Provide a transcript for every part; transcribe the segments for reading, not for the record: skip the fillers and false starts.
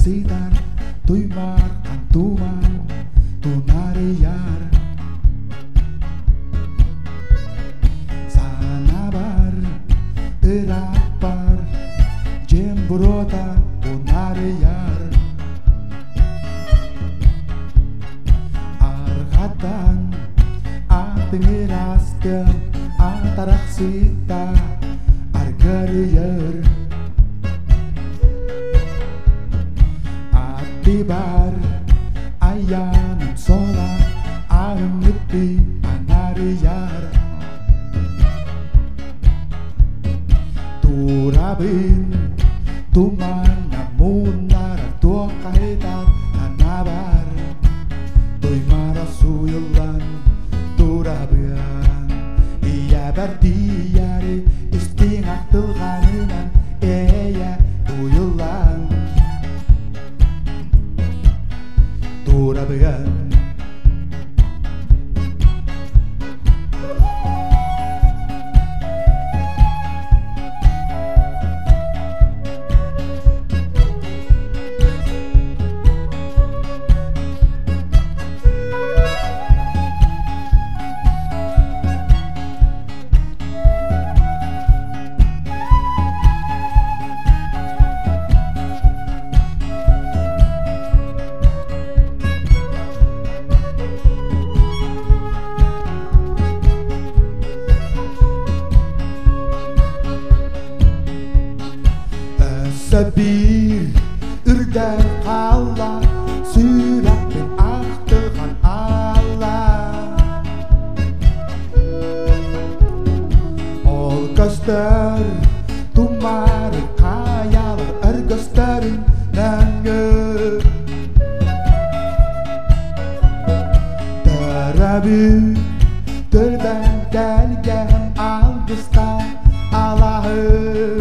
taksidan duymar kantuman tunari yar sanabar irapar jembrota tunari yar argatan atingirastia ataraksita argariyar atibar ayan sola armiti anariyar turabin tuman namunar tua kaitan anabar tuy marasuyulan turabian iya berdiyari istingak tulkaninan iya tuyulan turabian sabir ürden kalla sürekten aktıgan Allah ol göster tumar kayalar er gösterin nangö terabi terden gelgen algısta Allah'ım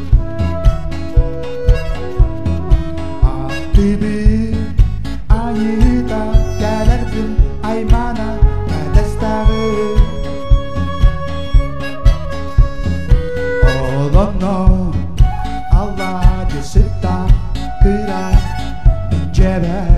Bibi ayita gelerdim aymana kadestari Oğlum Allah cesita kırar incebe